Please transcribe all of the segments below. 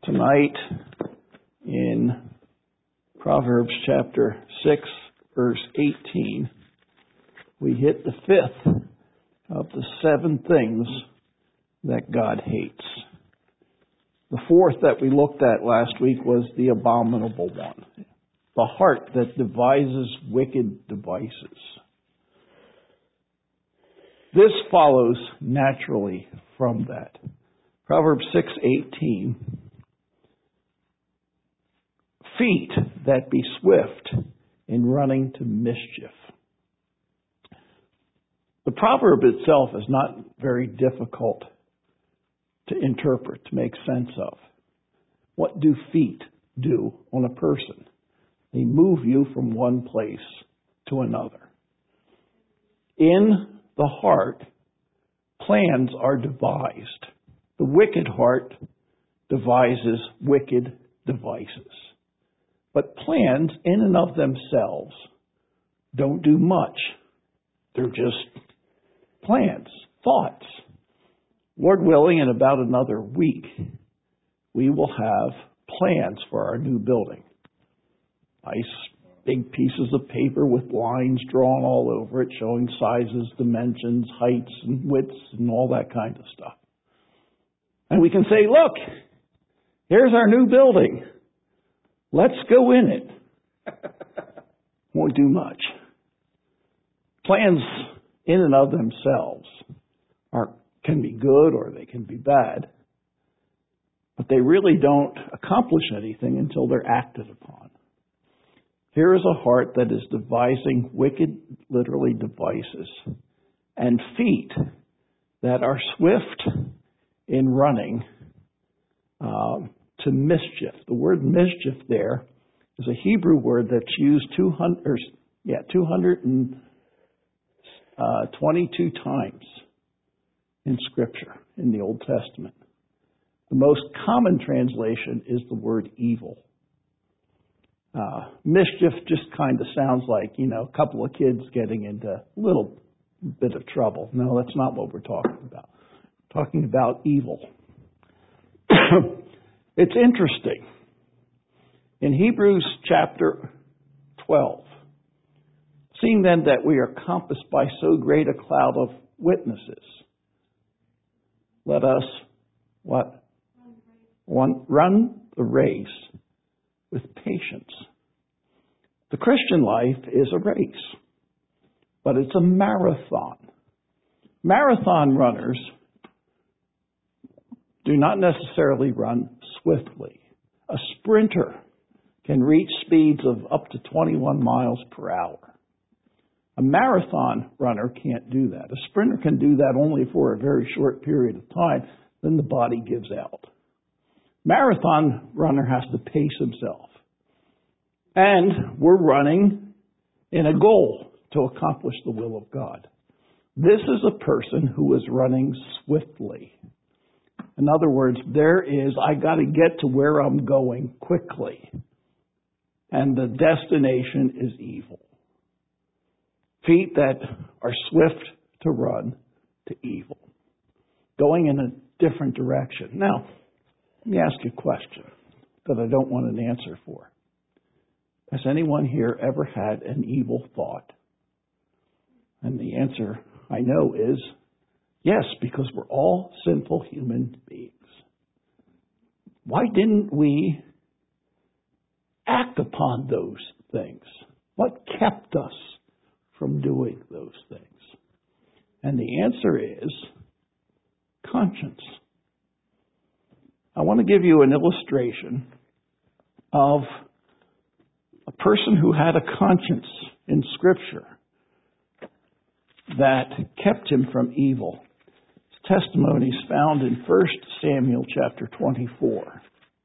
Tonight in Proverbs chapter 6, verse 18, we hit the fifth of the 7 things that God hates. The fourth that we looked at last week was the abominable one, the heart that devises wicked devices. This follows naturally from that. Proverbs 6:18. Feet that be swift in running to mischief. The proverb itself is not very difficult to interpret, to make sense of. What do feet do on a person? They move you from one place to another. In the heart, plans are devised. The wicked heart devises wicked devices. But plans, in and of themselves, don't do much. They're just plans, thoughts. Lord willing, in about another week, we will have plans for our new building. Nice big pieces of paper with lines drawn all over it, showing sizes, dimensions, heights, and widths, and all that kind of stuff. And we can say, look, here's our new building. Let's go in it. Won't do much. Plans in and of themselves can be good or they can be bad, but they really don't accomplish anything until they're acted upon. Here is a heart that is devising wicked, literally, devices, and feet that are swift in running to mischief. The word mischief there is a Hebrew word that's used 222 times in Scripture, in the Old Testament. The most common translation is the word evil. Mischief just kind of sounds like, a couple of kids getting into a little bit of trouble. No, that's not what we're talking about. We're talking about evil. It's interesting. In Hebrews chapter 12, seeing then that we are compassed by so great a cloud of witnesses, let us, what? Run the race with patience. The Christian life is a race, but it's a marathon. Marathon runners do not necessarily run swiftly. A sprinter can reach speeds of up to 21 miles per hour. A marathon runner can't do that. A sprinter can do that only for a very short period of time, then the body gives out. Marathon runner has to pace himself. And we're running in a goal to accomplish the will of God. This is a person who is running swiftly. In other words, I got to get to where I'm going quickly. And the destination is evil. Feet that are swift to run to evil. Going in a different direction. Now, let me ask you a question that I don't want an answer for. Has anyone here ever had an evil thought? And the answer I know is yes, because we're all sinful human beings. Why didn't we act upon those things? What kept us from doing those things? And the answer is conscience. I want to give you an illustration of a person who had a conscience in Scripture that kept him from evil. His testimony is found in 1 Samuel chapter 24.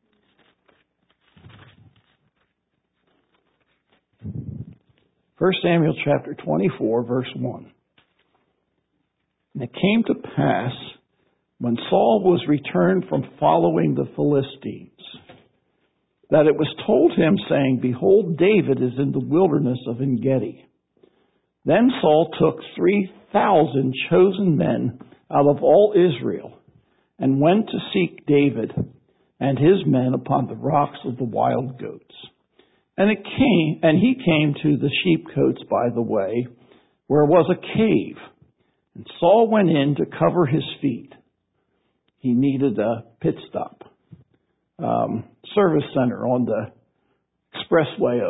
First Samuel chapter 24, verse 1. And it came to pass, when Saul was returned from following the Philistines, that it was told him, saying, Behold, David is in the wilderness of En-gedi. Then Saul took 3,000 chosen men out of all Israel, and went to seek David, and his men upon the rocks of the wild goats. And he came to the sheepcotes by the way, where was a cave. And Saul went in to cover his feet. He needed a pit stop, service center on the expressway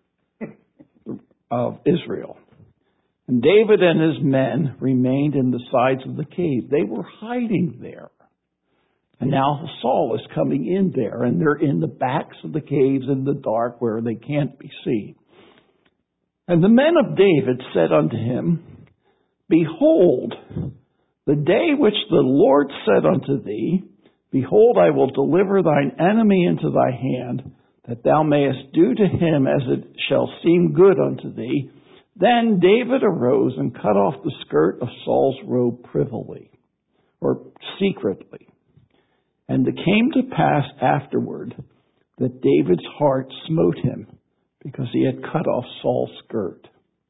of Israel. And David and his men remained in the sides of the cave. They were hiding there. And now Saul is coming in there, and they're in the backs of the caves in the dark where they can't be seen. And the men of David said unto him, Behold, the day which the Lord said unto thee, Behold, I will deliver thine enemy into thy hand, that thou mayest do to him as it shall seem good unto thee. Then David arose and cut off the skirt of Saul's robe privily, or secretly. And it came to pass afterward that David's heart smote him, because he had cut off Saul's skirt.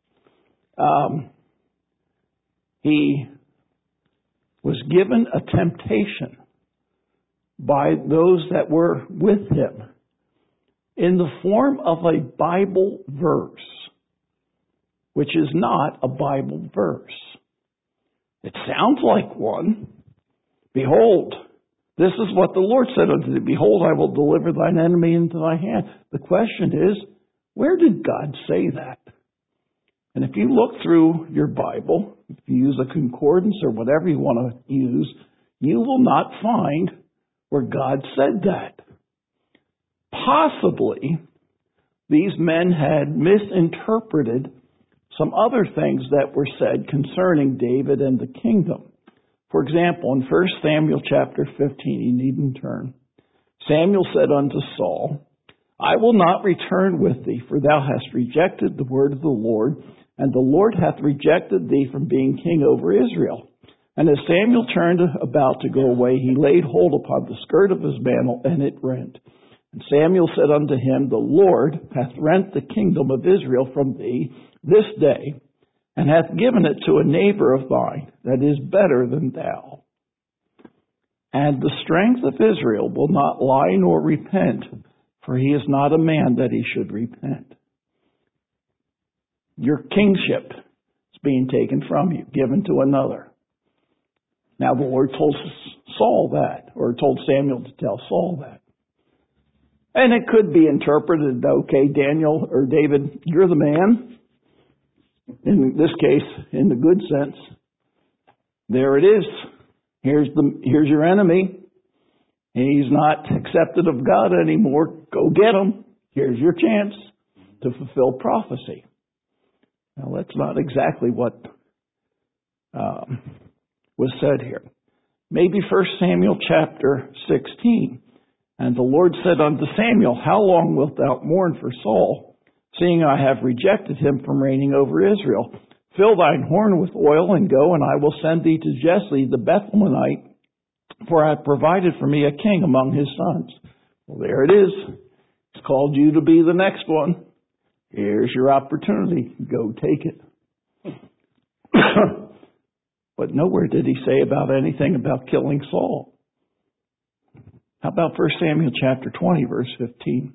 He was given a temptation by those that were with him in the form of a Bible verse, which is not a Bible verse. It sounds like one. Behold, this is what the Lord said unto thee. Behold, I will deliver thine enemy into thy hand. The question is, where did God say that? And if you look through your Bible, if you use a concordance or whatever you want to use, you will not find where God said that. Possibly, these men had misinterpreted some other things that were said concerning David and the kingdom. For example, in 1 Samuel chapter 15, you needn't turn, Samuel said unto Saul, I will not return with thee, for thou hast rejected the word of the Lord, and the Lord hath rejected thee from being king over Israel. And as Samuel turned about to go away, he laid hold upon the skirt of his mantle, and it rent. And Samuel said unto him, The Lord hath rent the kingdom of Israel from thee this day, and hath given it to a neighbor of thine that is better than thou. And the strength of Israel will not lie nor repent, for he is not a man that he should repent. Your kingship is being taken from you, given to another. Now the Lord told Saul that, or told Samuel to tell Saul that. And it could be interpreted, okay, Daniel or David, you're the man. In this case, in the good sense, there it is. Here's your enemy. He's not accepted of God anymore. Go get him. Here's your chance to fulfill prophecy. Now, that's not exactly what was said here. Maybe 1 Samuel chapter 16. And the Lord said unto Samuel, How long wilt thou mourn for Saul, seeing I have rejected him from reigning over Israel? Fill thine horn with oil, and go, and I will send thee to Jesse the Bethlehemite, for I have provided for me a king among his sons. Well, there it is. He's called you to be the next one. Here's your opportunity. Go take it. But nowhere did he say about anything about killing Saul. How about 1 Samuel chapter 20, verse 15?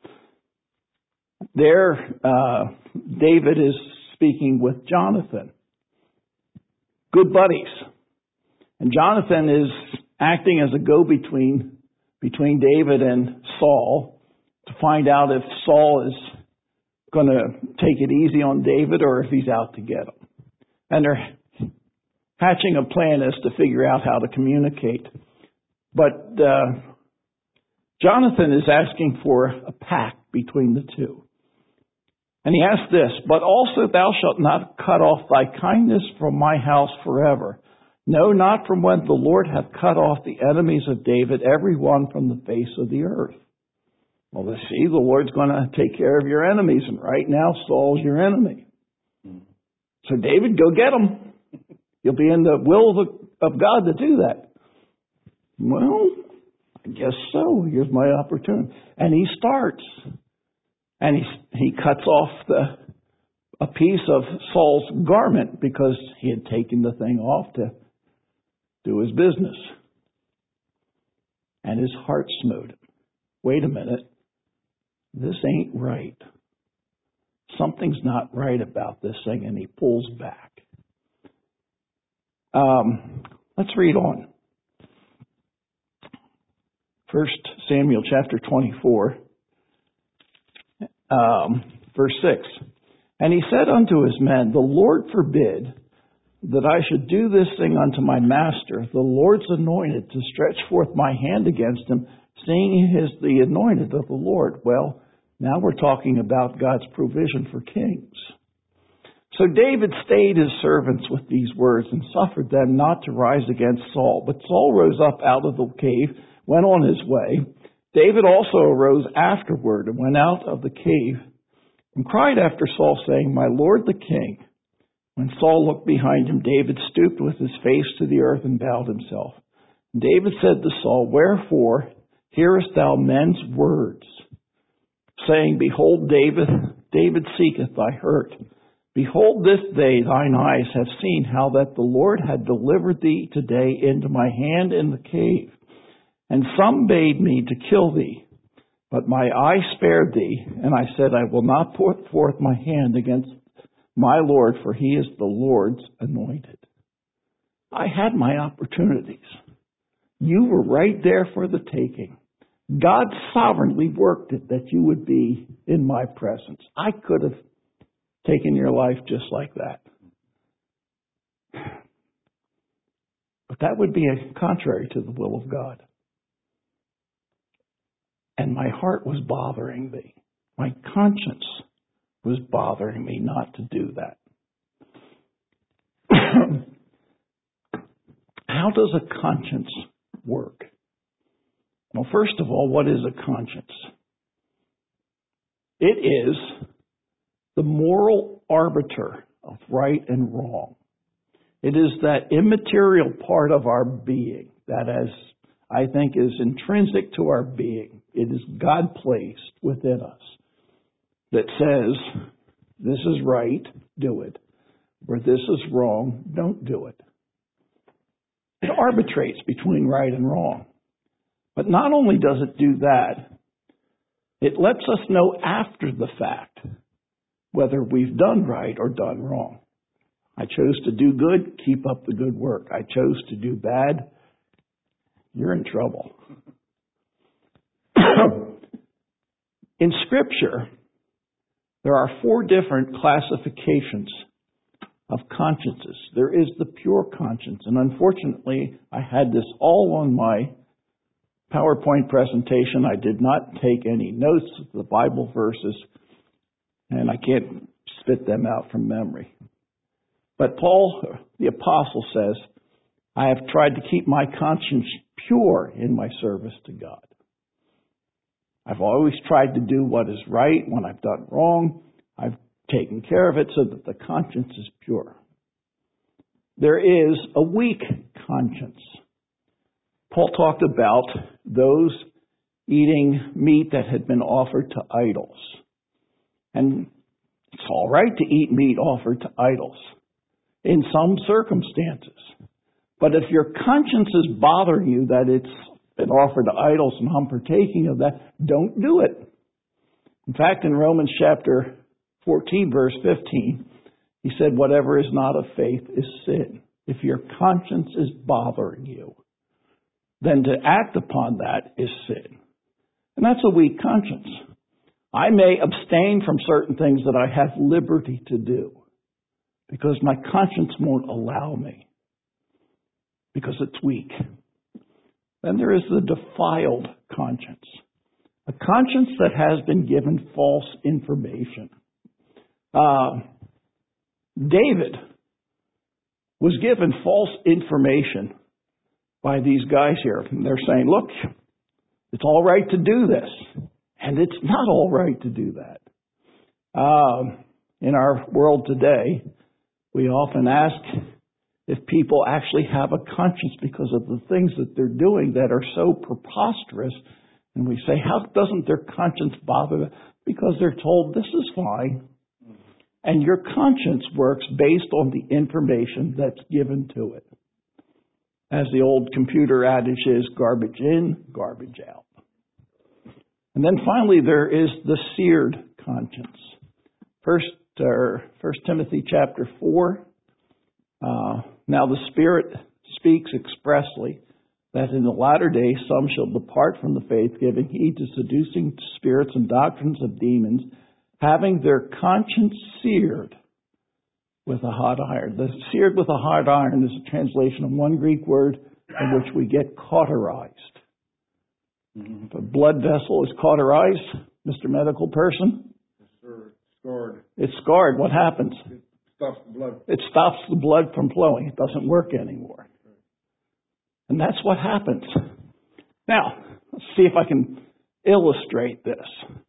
There, David is speaking with Jonathan. Good buddies. And Jonathan is acting as a go-between between David and Saul to find out if Saul is going to take it easy on David or if he's out to get him. And they're hatching a plan as to figure out how to communicate. But Jonathan is asking for a pact between the two. And he asks this, But also thou shalt not cut off thy kindness from my house forever. No, not from when the Lord hath cut off the enemies of David, every one from the face of the earth. Well, let's see, the Lord's going to take care of your enemies, and right now Saul's your enemy. So David, go get him. You'll be in the will of God to do that. Well, I guess so. Here's my opportunity. And he starts. And he cuts off a piece of Saul's garment because he had taken the thing off to do his business. And his heart smote him. wait a minute, this ain't right. Something's not right about this thing, and he pulls back. Let's read on. 1 Samuel chapter 24, verse 6. And he said unto his men, the Lord forbid that I should do this thing unto my master, the Lord's anointed, to stretch forth my hand against him, seeing he is the anointed of the Lord. Well, now we're talking about God's provision for kings. So David stayed his servants with these words and suffered them not to rise against Saul. But Saul rose up out of the cave, went on his way. David also arose afterward and went out of the cave and cried after Saul, saying, My Lord the king. When Saul looked behind him, David stooped with his face to the earth and bowed himself. And David said to Saul, Wherefore hearest thou men's words, saying, Behold, David seeketh thy hurt. Behold, this day thine eyes have seen how that the Lord had delivered thee today into my hand in the cave. And some bade me to kill thee, but my eye spared thee, and I said, I will not put forth my hand against my Lord, for he is the Lord's anointed. I had my opportunities. You were right there for the taking. God sovereignly worked it that you would be in my presence. I could have taken your life just like that. But that would be contrary to the will of God. And my heart was bothering me. My conscience was bothering me not to do that. How does a conscience work? Well, first of all, what is a conscience? It is the moral arbiter of right and wrong. It is that immaterial part of our being that, as I think, is intrinsic to our being. It is God placed within us that says, this is right, do it. Or this is wrong, don't do it. It arbitrates between right and wrong. But not only does it do that, it lets us know after the fact whether we've done right or done wrong. I chose to do good, keep up the good work. I chose to do bad, you're in trouble. In Scripture, there are 4 different classifications of consciences. There is the pure conscience, and unfortunately, I had this all on my PowerPoint presentation. I did not take any notes of the Bible verses, and I can't spit them out from memory. But Paul, the apostle, says, I have tried to keep my conscience pure in my service to God. I've always tried to do what is right. When I've done wrong, I've taken care of it so that the conscience is pure. There is a weak conscience. Paul talked about those eating meat that had been offered to idols. And it's all right to eat meat offered to idols in some circumstances. But if your conscience is bothering you that it's been offered to idols and I'm partaking of that, don't do it. In fact, in Romans chapter 14, verse 15, he said, whatever is not of faith is sin. If your conscience is bothering you, then to act upon that is sin. And that's a weak conscience. I may abstain from certain things that I have liberty to do because my conscience won't allow me, because it's weak. Then there is the defiled conscience, a conscience that has been given false information. David was given false information by these guys here. And they're saying, look, it's all right to do this. And it's not all right to do that. In our world today, we often ask if people actually have a conscience because of the things that they're doing that are so preposterous. And we say, how doesn't their conscience bother them? Because they're told this is fine. And your conscience works based on the information that's given to it. As the old computer adage is, garbage in, garbage out. And then finally there is the seared conscience. First Timothy chapter 4. Now the Spirit speaks expressly that in the latter days some shall depart from the faith, giving heed to seducing spirits and doctrines of demons, having their conscience seared with a hot iron. The seared with a hot iron is a translation of one Greek word in which we get cauterized. If a blood vessel is cauterized, Mr. Medical Person? Yes, sir. Scarred. It's scarred. What happens? It stops the blood. It stops the blood from flowing. It doesn't work anymore. And that's what happens. Now, let's see if I can illustrate this.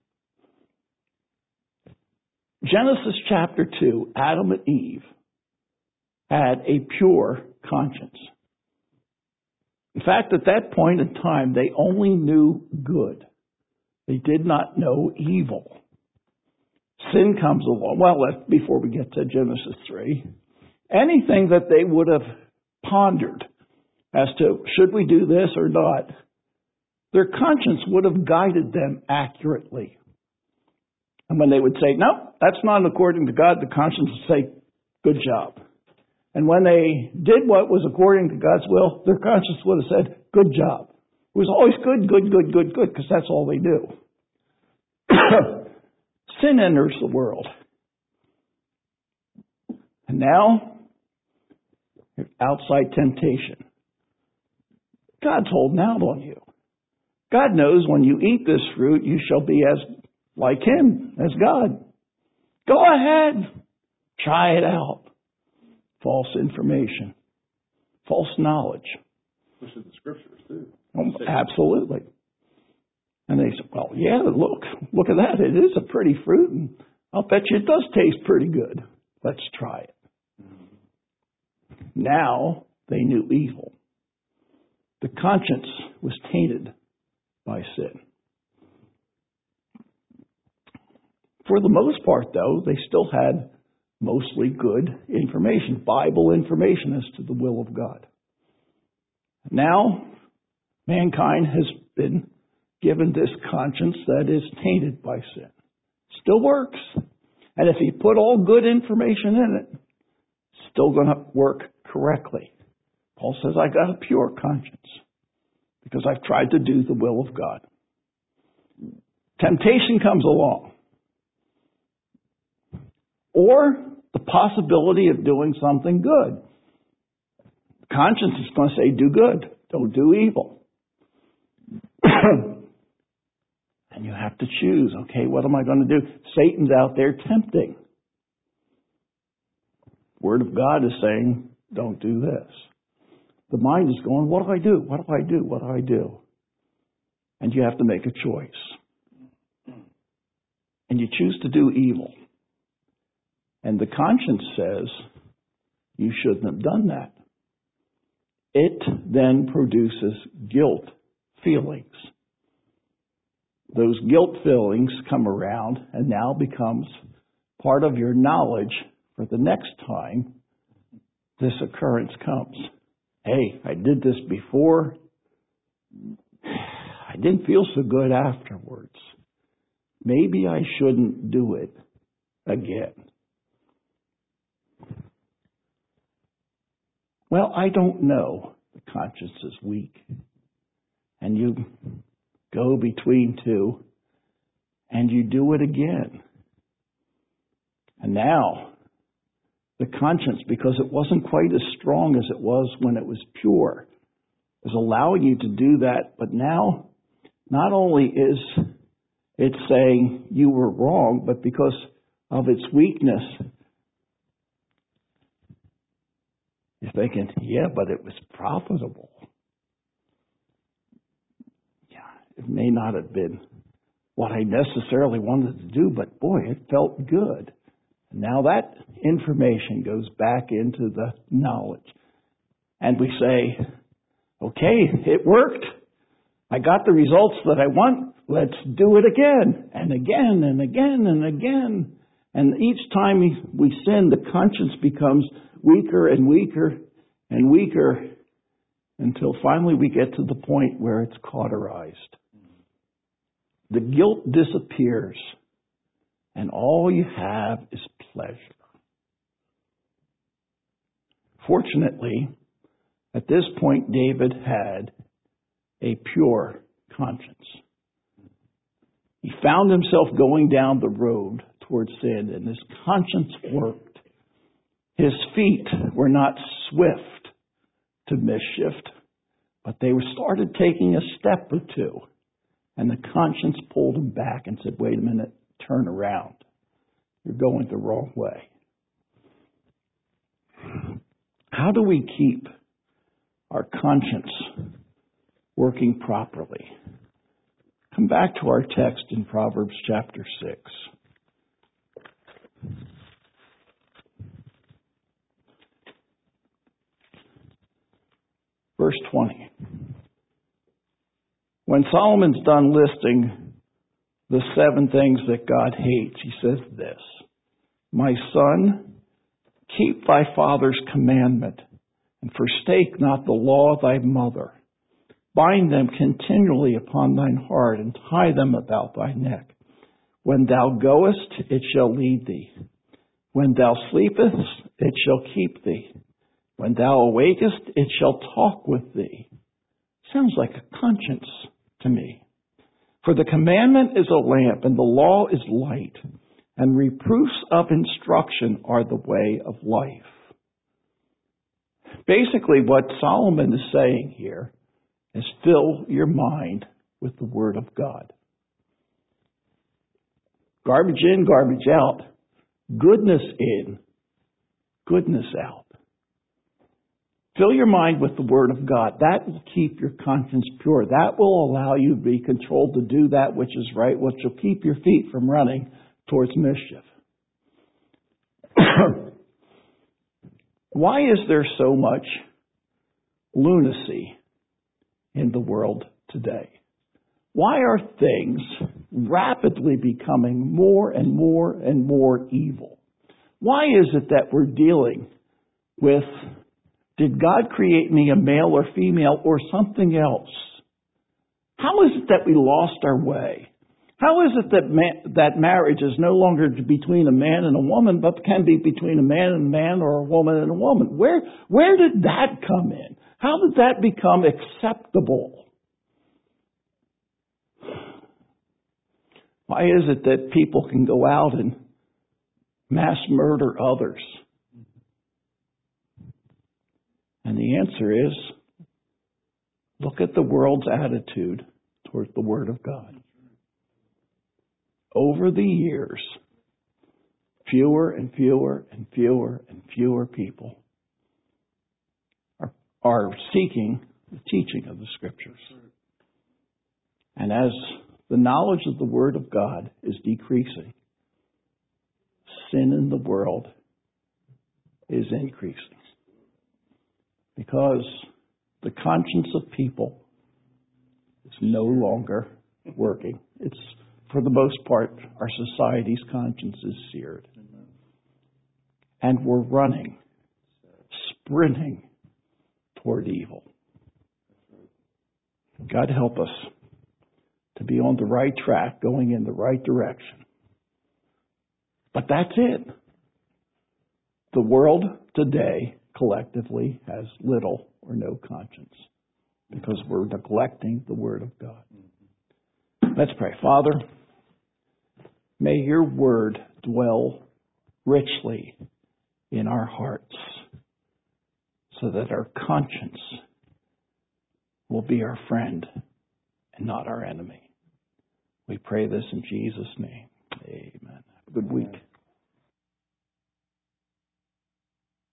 Genesis chapter 2, Adam and Eve had a pure conscience. In fact, at that point in time, they only knew good. They did not know evil. Sin comes along. Well, before we get to Genesis 3, anything that they would have pondered as to should we do this or not, their conscience would have guided them accurately. And when they would say, no, that's not according to God, the conscience would say, good job. And when they did what was according to God's will, their conscience would have said, good job. It was always good, because that's all they do. Sin enters the world. And now, outside temptation. God's holding out on you. God knows when you eat this fruit, you shall be as like Him, as God. Go ahead. Try it out. False information. False knowledge. This is the scriptures, too. Oh, absolutely. And they said, well, yeah, look at that. It is a pretty fruit, and I'll bet you it does taste pretty good. Let's try it. Now they knew evil. The conscience was tainted by sin. For the most part, though, they still had mostly good information, Bible information as to the will of God. Now, mankind has been given this conscience that is tainted by sin. Still works. And if you put all good information in it, it's still going to work correctly. Paul says, I got a pure conscience because I've tried to do the will of God. Temptation comes along. Or the possibility of doing something good. Conscience is going to say, do good. Don't do evil. And you have to choose, okay, what am I going to do? Satan's out there tempting. Word of God is saying, don't do this. The mind is going, what do I do? What do I do? What do I do? And you have to make a choice. And you choose to do evil. And the conscience says, you shouldn't have done that. It then produces guilt feelings. Those guilt feelings come around and now becomes part of your knowledge for the next time this occurrence comes. Hey, I did this before. I didn't feel so good afterwards. Maybe I shouldn't do it again. Well, I don't know. The conscience is weak. And you go between two and you do it again. And now, the conscience, because it wasn't quite as strong as it was when it was pure, is allowing you to do that. But now, not only is it saying you were wrong, but because of its weakness, you're thinking, yeah, but it was profitable. Yeah, it may not have been what I necessarily wanted to do, but boy, it felt good. Now that information goes back into the knowledge. And we say, okay, it worked. I got the results that I want. Let's do it again and again and again and again. And each time we sin, the conscience becomes weaker and weaker and weaker until finally we get to the point where it's cauterized. the guilt disappears, and all you have is pleasure. Fortunately, at this point, David had a pure conscience. He found himself going down the road towards sin, and his conscience worked. His feet were not swift to mischief, but they started taking a step or two, and the conscience pulled him back and said, wait a minute, turn around. You're going the wrong way. How do we keep our conscience working properly? Come back to our text in Proverbs chapter 6. Verse 20. When Solomon's done listing the 7 things that God hates, he says this, my son, keep thy father's commandment, and forsake not the law of thy mother. Bind them continually upon thine heart, and tie them about thy neck. When thou goest, it shall lead thee. When thou sleepest, it shall keep thee. When thou awakest, it shall talk with thee. Sounds like a conscience to me. For the commandment is a lamp, and the law is light, and reproofs of instruction are the way of life. Basically, what Solomon is saying here is fill your mind with the Word of God. Garbage in, garbage out. Goodness in, goodness out. Fill your mind with the Word of God. That will keep your conscience pure. That will allow you to be controlled to do that which is right, which will keep your feet from running towards mischief. Why is there so much lunacy in the world today? Why are things rapidly becoming more and more and more evil? Why is it that we're dealing with, did God create me a male or female or something else? How is it that we lost our way? How is it that marriage is no longer between a man and a woman, but can be between a man and a man or a woman and a woman? Where did that come in? How did that become acceptable? Why is it that people can go out and mass murder others? And the answer is, look at the world's attitude towards the Word of God. Over the years, fewer and fewer and fewer and fewer people are seeking the teaching of the Scriptures. And as the knowledge of the Word of God is decreasing, sin in the world is increasing. Because the conscience of people is no longer working. It's, for the most part, our society's conscience is seared. And we're running, sprinting toward evil. God help us to be on the right track, going in the right direction. But that's it. The world today collectively has little or no conscience because we're neglecting the Word of God. Let's pray. Father, may your Word dwell richly in our hearts so that our conscience will be our friend and not our enemy. We pray this in Jesus' name. Amen. Have a good week.